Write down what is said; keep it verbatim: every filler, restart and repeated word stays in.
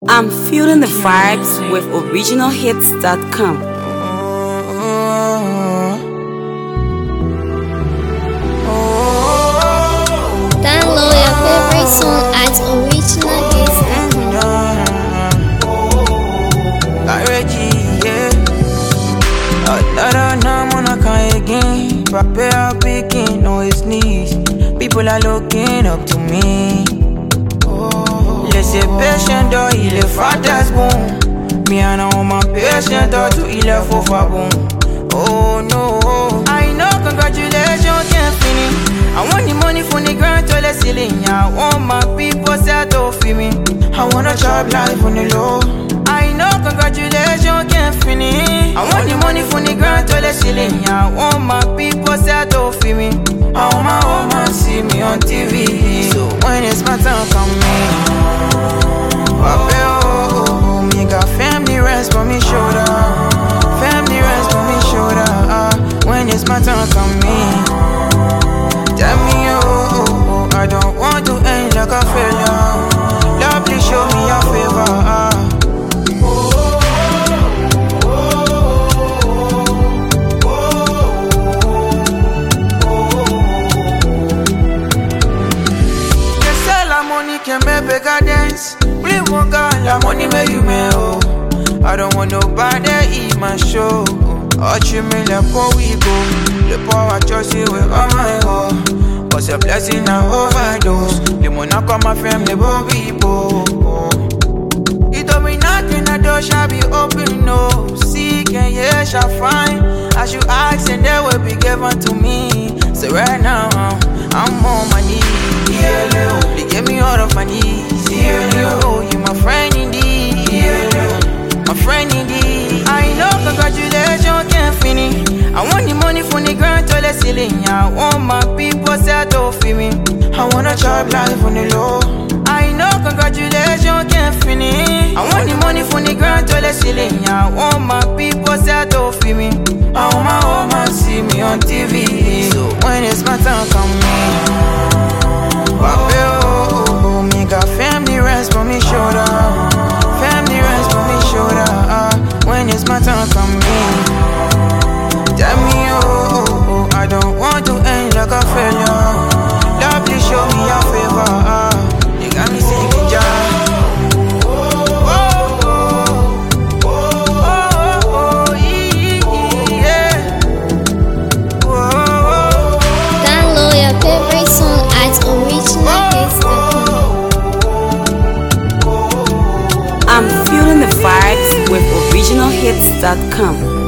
I'm feeling the vibes with original hits dot com. Download your favorite song at original hits dot com. Another name on a can again. Prepare picking on his knees. People are looking up to me. Laissez patient door, il est fattas bon. Me and all my patient door to il est faux fa bon. Oh no, I know congratulations can't finish. I want the money from the ground to the ceiling. I want my people set off for me. I wanna chop life on the low. I know congratulations can't finish. I want the money from the ground to the ceiling. I want my people set off for me. I want my woman see me on T V. So when it's my time coming, Papa, oh, oh, me got family rest for me shoulder. Family rest for me shoulder. Uh, when it's my time coming, tell me, oh, oh, oh, I don't want to end like a failure. Love, please show me your favor. Uh. Can make bigger dance. Play one girl, la money make you me oh. I don't want nobody eat my show. Oh, you me like how we go. The power just see with all my oh. Cause a blessing I overdose. The money come my family both people. He told me nothing, the door shall be open, no. Seek and yes shall find. As you ask and they will be given to me. So right now, I'm on my knees. Yeah, they get me out of my knees. Yeah, oh, you my friend indeed. Yeah, my friend indeed. I know congratulations can't finish. I want the money from the ground to the ceiling. I want my people set off for me. I wanna chop life on the low. I know congratulations can't finish. I want the money from the ground to the ceiling. I want my people set off for me. I want my woman see me on T V. So when it's my time coming, Papa, oh, oh, oh, me got family rest for me shoulder. Family rest for me shoulder. Uh, when it's my time coming, tell me, oh, oh, oh, I don't want to end like a failure. Love, please show me your favor. Uh, you got me singing jazz. I'm feeling the vibes with original hits dot com.